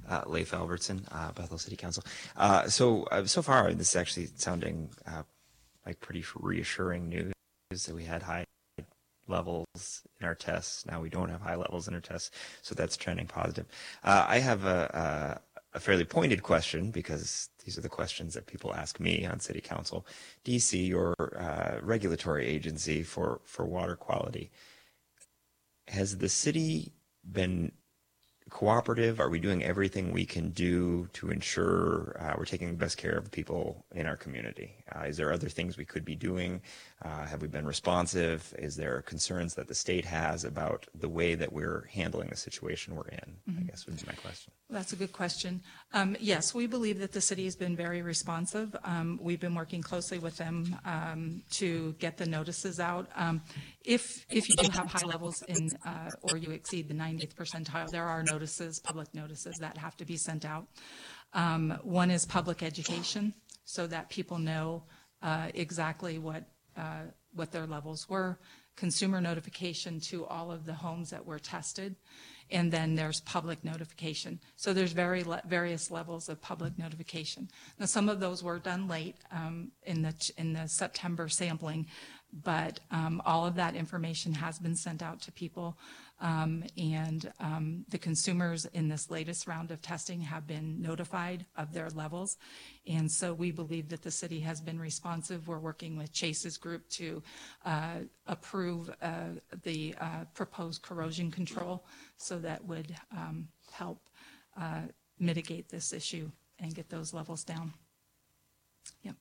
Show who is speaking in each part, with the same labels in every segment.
Speaker 1: Leif Albertson, Bethel City Council. So far, this is actually sounding like pretty reassuring news that we had high levels in our tests. Now we don't have high levels in our tests, so that's trending positive. I have a fairly pointed question, because these are the questions that people ask me on City Council. DC, your regulatory agency for water quality, has the city been cooperative? Are we doing everything we can do to ensure we're taking the best care of the people in our community? Is there other things we could be doing? Have we been responsive? Is there concerns that the state has about the way that we're handling the situation we're in? I guess would be my question.
Speaker 2: That's a good question. Yes, we believe that the city has been very responsive. We've been working closely with them to get the notices out. If you do have high levels in or you exceed the 90th percentile, there are notices, public notices that have to be sent out. One is public education, so that people know exactly what their levels were. Consumer notification to all of the homes that were tested, and then there's public notification. So there's various levels of public notification. Now, some of those were done late in the September sampling, but all of that information has been sent out to people, and the consumers in this latest round of testing have been notified of their levels, and so we believe that the city has been responsive. We're working with Chase's group to approve the proposed corrosion control, so that would help mitigate this issue and get those levels down. Yep.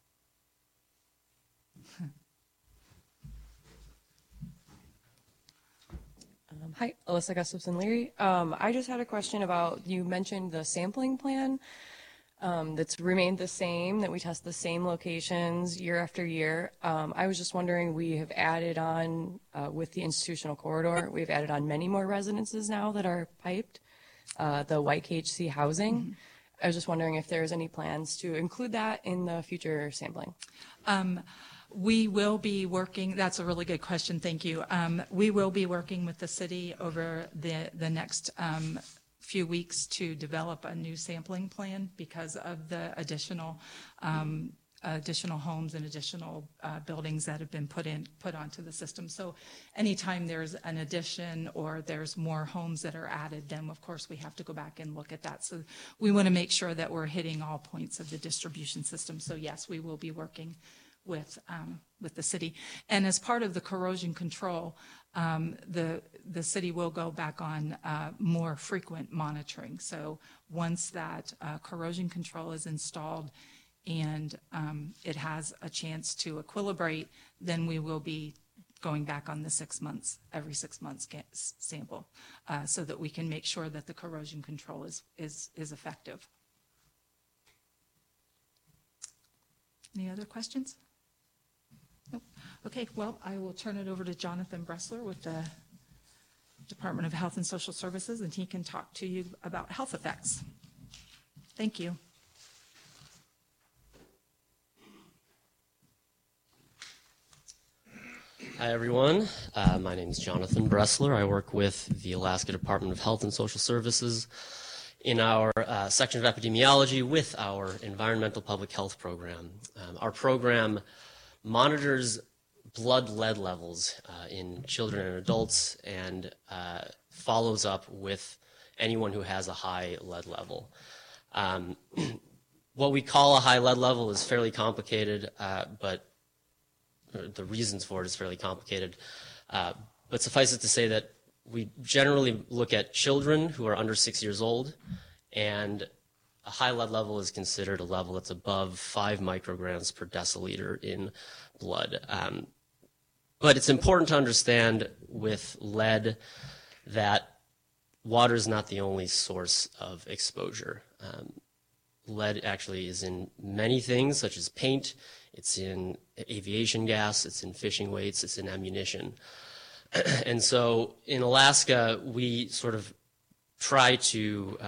Speaker 3: Hi, Alyssa Gustafson-Leary. I just had a question about, you mentioned the sampling plan that's remained the same, that we test the same locations year after year. I was just wondering, we have added on, with the institutional corridor, we've added on many more residences now that are piped, the YKHC housing. Mm-hmm. I was just wondering if there's any plans to include that in the future sampling.
Speaker 2: We will be working, that's a really good question, thank you. We will be working with the city over the next few weeks to develop a new sampling plan because of the additional homes and additional buildings that have been put onto the system. So anytime there's an addition or there's more homes that are added, then of course we have to go back and look at that. So we want to make sure that we're hitting all points of the distribution system. So yes, we will be working with the city. And as part of the corrosion control, the city will go back on more frequent monitoring. So once that corrosion control is installed and it has a chance to equilibrate, then we will be going back on the every 6 months sample, so that we can make sure that the corrosion control is effective. Any other questions? Nope. Okay, well, I will turn it over to Jonathan Bressler with the Department of Health and Social Services, and he can talk to you about health effects. Thank you.
Speaker 4: Hi, everyone. My name is Jonathan Bressler. I work with the Alaska Department of Health and Social Services in our section of epidemiology with our environmental public health program. Our program monitors blood lead levels in children and adults and follows up with anyone who has a high lead level. What we call a high lead level is fairly complicated, but the reasons for it is fairly complicated. But suffice it to say that we generally look at children who are under 6 years old, and a high lead level is considered a level that's above 5 micrograms per deciliter in blood. But it's important to understand with lead that water is not the only source of exposure. Lead actually is in many things, such as paint, it's in aviation gas, it's in fishing weights, it's in ammunition. And so in Alaska, we sort of try to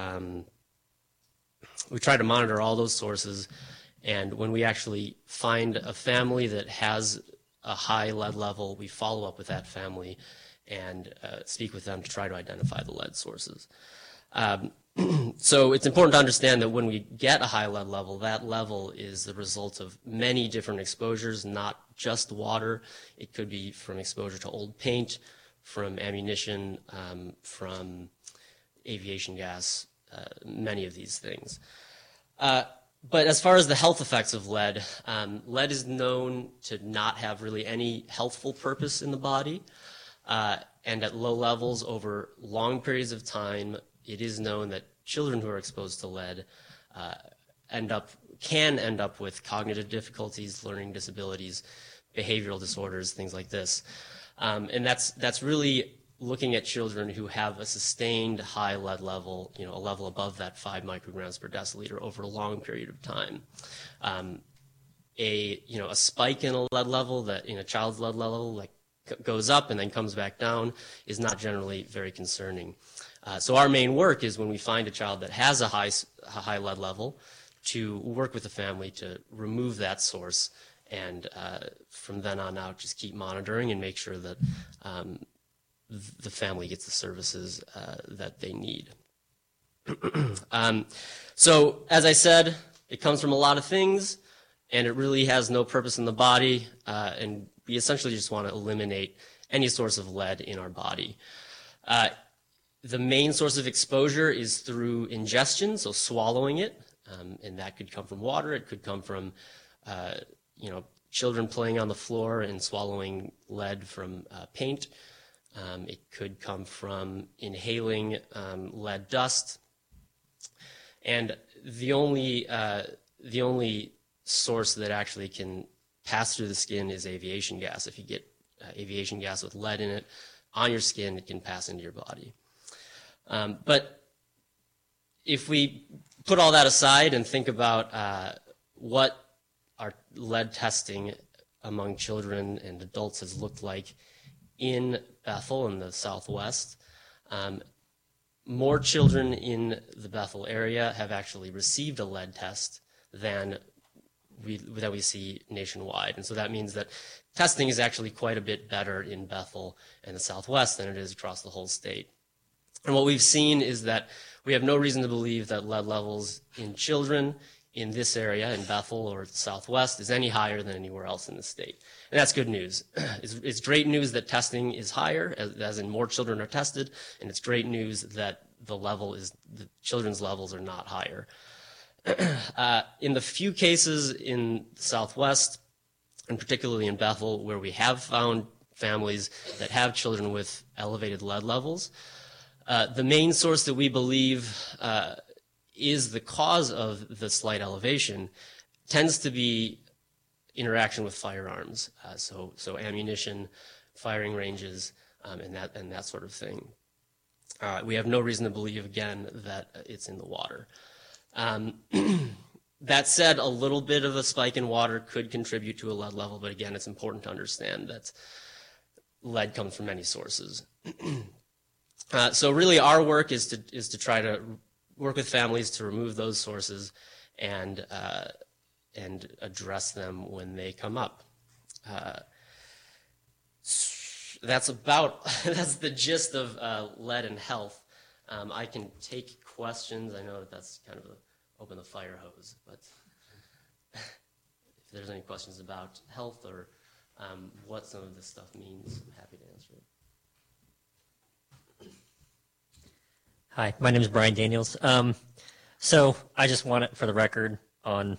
Speaker 4: monitor all those sources, and when we actually find a family that has a high lead level, we follow up with that family and speak with them to try to identify the lead sources. So it's important to understand that when we get a high lead level, that level is the result of many different exposures, not just water. It could be from exposure to old paint, from ammunition, from aviation gas, many of these things. But as far as the health effects of lead, lead is known to not have really any healthful purpose in the body. And at low levels over long periods of time, it is known that children who are exposed to lead can end up with cognitive difficulties, learning disabilities, behavioral disorders, things like this. And that's really looking at children who have a sustained high lead level, a level above that 5 micrograms per deciliter over a long period of time. A spike in a lead level, that in a child's lead level, like goes up and then comes back down, is not generally very concerning. So our main work is when we find a child that has a high lead level, to work with the family to remove that source, and from then on out just keep monitoring and make sure that the family gets the services that they need. So as I said, it comes from a lot of things, and it really has no purpose in the body, and we essentially just want to eliminate any source of lead in our body. The main source of exposure is through ingestion, so swallowing it, and that could come from water. It could come from, children playing on the floor and swallowing lead from paint. It could come from inhaling lead dust. And the only source that actually can pass through the skin is aviation gas. If you get aviation gas with lead in it on your skin, it can pass into your body. But if we put all that aside and think about what our lead testing among children and adults has looked like in Bethel in the Southwest, more children in the Bethel area have actually received a lead test than we see nationwide. And so that means that testing is actually quite a bit better in Bethel and the Southwest than it is across the whole state. And what we've seen is that we have no reason to believe that lead levels in children in this area, in Bethel or the Southwest, is any higher than anywhere else in the state. And that's good news. It's great news that testing is higher, as in more children are tested, and it's great news that the children's levels are not higher. In the few cases in the Southwest, and particularly in Bethel, where we have found families that have children with elevated lead levels, the main source that we believe is the cause of the slight elevation tends to be interaction with firearms, so ammunition, firing ranges, and that sort of thing. We have no reason to believe, again, that it's in the water. That said, a little bit of a spike in water could contribute to a lead level, but again, it's important to understand that lead comes from many sources. So really our work is to try to work with families to remove those sources and address them when they come up. That's the gist of lead and health. I can take questions. I know that's kind of open the fire hose, but if there's any questions about health or what some of this stuff means, I'm happy to answer it.
Speaker 5: Hi, my name is Brian Daniels. So I just want it for the record on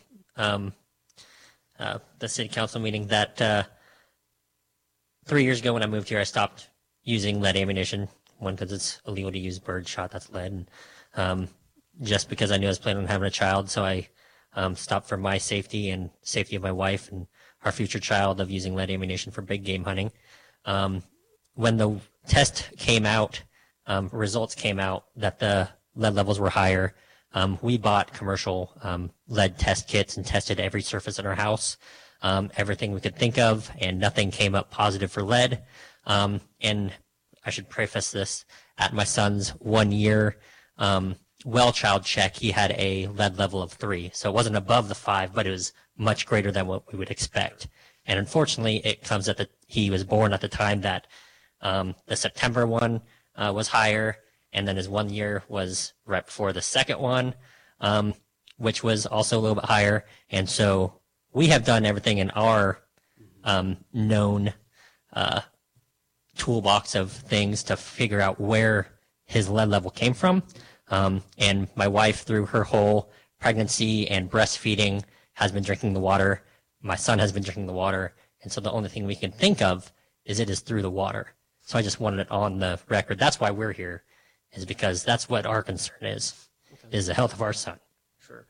Speaker 5: the city council meeting that 3 years ago when I moved here, I stopped using lead ammunition. One, because it's illegal to use birdshot, that's lead, and just because I knew I was planning on having a child, so I stopped for my safety and safety of my wife and our future child of using lead ammunition for big game hunting. When the test came out, results came out that the lead levels were higher. We bought commercial lead test kits and tested every surface in our house, everything we could think of, and nothing came up positive for lead. And I should preface this, at my son's 1 year well child check, he had a lead level of 3. So it wasn't above the 5, but it was much greater than what we would expect. And unfortunately, it comes he was born at the time that the September one was higher, and then his 1 year was right before the second one, which was also a little bit higher. And so we have done everything in our known toolbox of things to figure out where his lead level came from. And my wife, through her whole pregnancy and breastfeeding, has been drinking the water. My son has been drinking the water. And so the only thing we can think of is it is through the water. So I just wanted it on the record. That's why we're here, is because that's what our concern is the health of our son.
Speaker 4: Sure.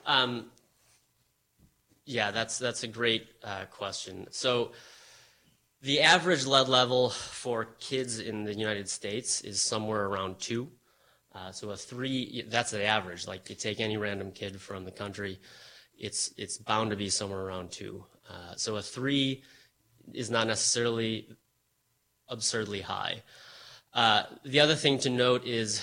Speaker 4: Yeah, that's a great question. So the average lead level for kids in the United States is somewhere around 2. So a 3, that's the average. Like, you take any random kid from the country, it's bound to be somewhere around 2. So a 3 is not necessarily absurdly high. The other thing to note is,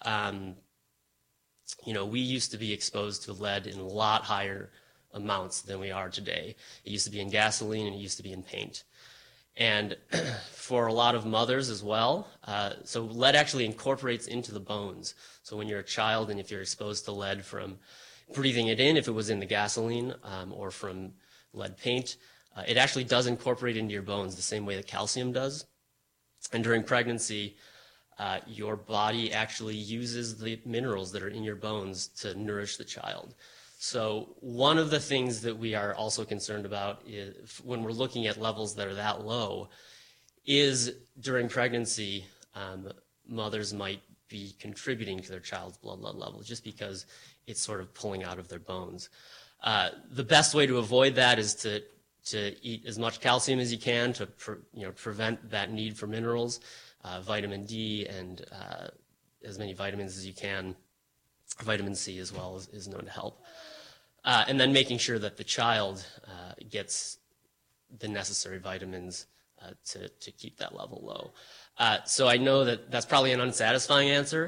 Speaker 4: we used to be exposed to lead in a lot higher amounts than we are today. It used to be in gasoline and it used to be in paint. And for a lot of mothers as well, so lead actually incorporates into the bones. So when you're a child and if you're exposed to lead from breathing it in, if it was in the gasoline or from lead paint, it actually does incorporate into your bones the same way that calcium does. And during pregnancy, your body actually uses the minerals that are in your bones to nourish the child. So one of the things that we are also concerned about is when we're looking at levels that are that low is during pregnancy, mothers might be contributing to their child's blood lead level just because it's sort of pulling out of their bones. The best way to avoid that is to eat as much calcium as you can to prevent that need for minerals, vitamin D, and as many vitamins as you can. Vitamin C as well is known to help. And then making sure that the child gets the necessary vitamins to keep that level low. So I know that that's probably an unsatisfying answer.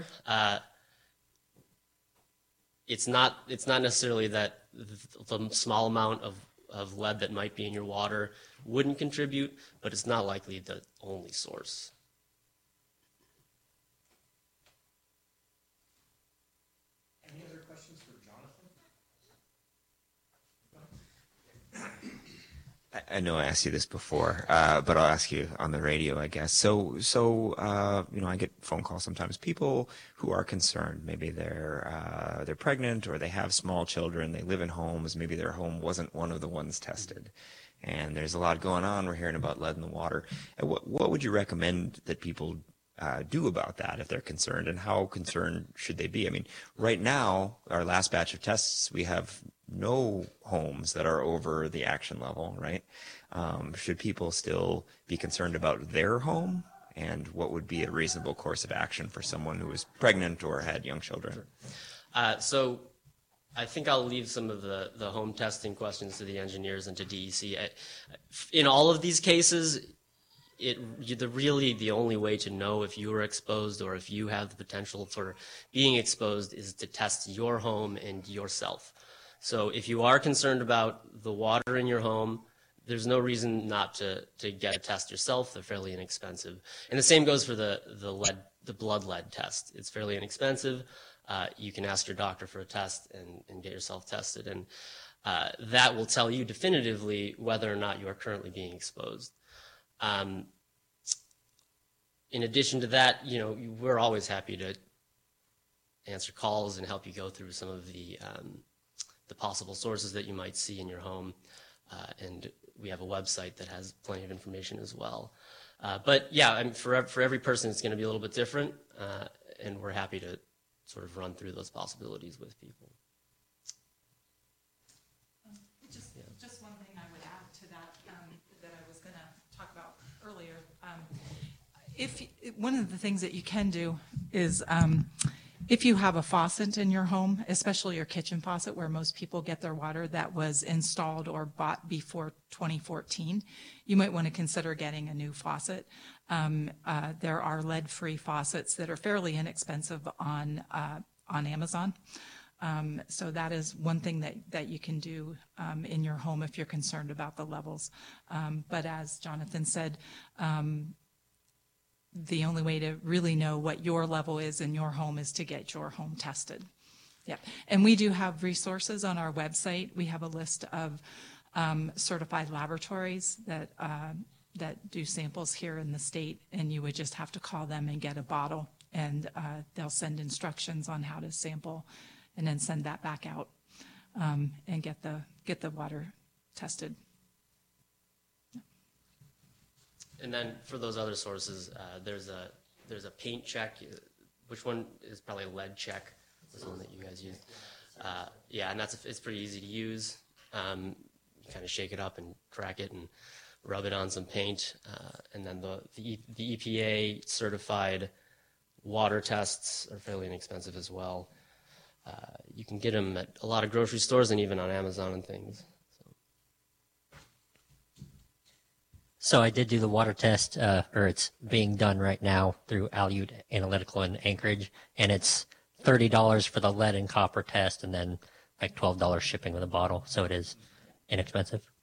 Speaker 4: It's not necessarily that the small amount of lead that might be in your water wouldn't contribute, but it's not likely the only source.
Speaker 6: Any other questions for Jonathan?
Speaker 1: I know I asked you this before, but I'll ask you on the radio, I guess. So I get phone calls sometimes. People who are concerned, maybe they're pregnant or they have small children. They live in homes. Maybe their home wasn't one of the ones tested, and there's a lot going on. We're hearing about lead in the water. And what would you recommend that people do about that if they're concerned, and how concerned should they be? I mean, right now, our last batch of tests, we have no homes that are over the action level, right? Should people still be concerned about their home? And what would be a reasonable course of action for someone who is pregnant or had young children?
Speaker 4: So I think I'll leave some of the home testing questions to the engineers and to DEC. In all of these cases, the only way to know if you are exposed or if you have the potential for being exposed is to test your home and yourself. So if you are concerned about the water in your home, there's no reason not to get a test yourself. They're fairly inexpensive. And the same goes for the blood lead test. It's fairly inexpensive. You can ask your doctor for a test and get yourself tested. And that will tell you definitively whether or not you are currently being exposed. In addition to that, we're always happy to answer calls and help you go through some of the possible sources that you might see in your home. And we have a website that has plenty of information as well. But yeah, for every person, it's going to be a little bit different. And we're happy to sort of run through those possibilities with people.
Speaker 2: Just one thing I would add to that that I was going to talk about earlier. One of the things that you can do is if you have a faucet in your home, especially your kitchen faucet where most people get their water that was installed or bought before 2014, you might want to consider getting a new faucet. There are lead-free faucets that are fairly inexpensive on Amazon. So that is one thing that you can do in your home if you're concerned about the levels. But as Jonathan said, the only way to really know what your level is in your home is to get your home tested. Yeah, and we do have resources on our website. We have a list of certified laboratories that do samples here in the state, and you would just have to call them and get a bottle, and they'll send instructions on how to sample, and then send that back out and get the water tested.
Speaker 4: And then for those other sources, there's a paint check. Which one is probably a lead check? Was the one that you guys used. Yeah, and it's pretty easy to use. You kind of shake it up and crack it and rub it on some paint. And then the EPA certified water tests are fairly inexpensive as well. You can get them at a lot of grocery stores and even on Amazon and things.
Speaker 5: So I did do the water test, or it's being done right now through Alute Analytical in Anchorage, and it's $30 for the lead and copper test, and then like $12 shipping with a bottle. So it is inexpensive.